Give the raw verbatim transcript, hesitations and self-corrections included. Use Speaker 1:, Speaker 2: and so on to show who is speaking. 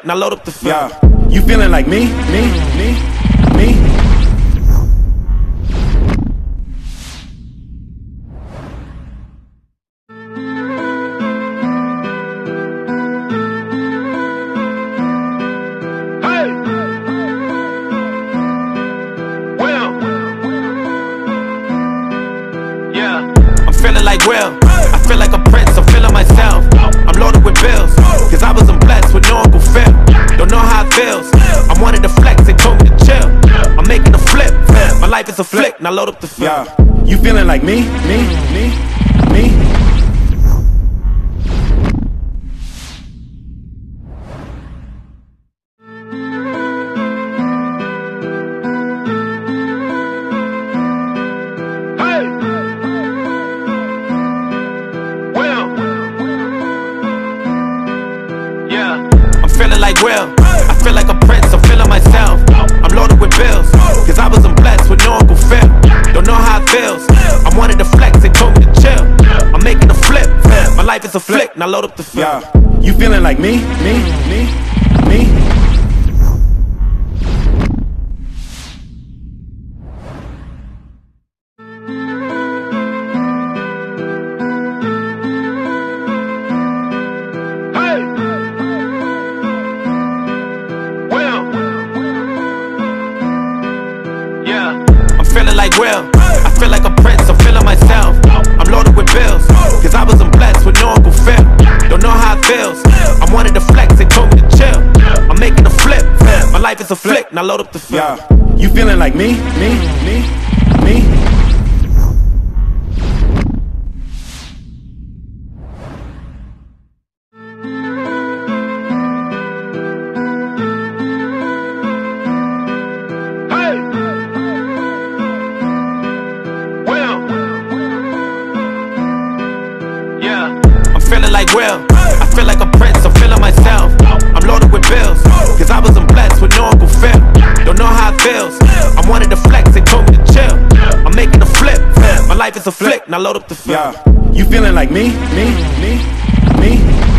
Speaker 1: now load up the film.
Speaker 2: Yeah, you feeling like me, me, me, me?
Speaker 1: Feeling like Will, I feel like a prince, I'm feeling myself. I'm loaded with bills, cause I wasn't blessed with no Uncle Phil. Don't know how it feels, I wanted to flex, they told me to chill. I'm making a flip, my life is a flick, now load up the film.
Speaker 2: Yeah, you feeling like me, me, me, me?
Speaker 1: Feeling like Will, I feel like a prince, I'm feeling myself. I'm loaded with bills, cause I wasn't blessed with no Uncle Phil. Don't know how it feels, I wanted to flex, they told me to chill. I'm making a flip, my life is a flick, now load up the film.
Speaker 2: Yeah, you feeling like me, me, me, me?
Speaker 1: Feeling like Will, I feel like a prince, I'm feeling myself. I'm loaded with bills, cause I wasn't blessed with no Uncle Phil. Don't know how it feels, I wanted to flex, they told me to chill. I'm making a flip, my life is a flick, now load up the film.
Speaker 2: Yeah, you feeling like me, me, me, me?
Speaker 1: Feeling like Will, I feel like a prince, I'm feeling myself. I'm loaded with bills, cause I wasn't blessed with no Uncle Phil. Don't know how it feels, I wanted to flex, they told me to chill. I'm making a flip, my life is a flick, now load up the film.
Speaker 2: Yeah, you feeling like me, me, me, me?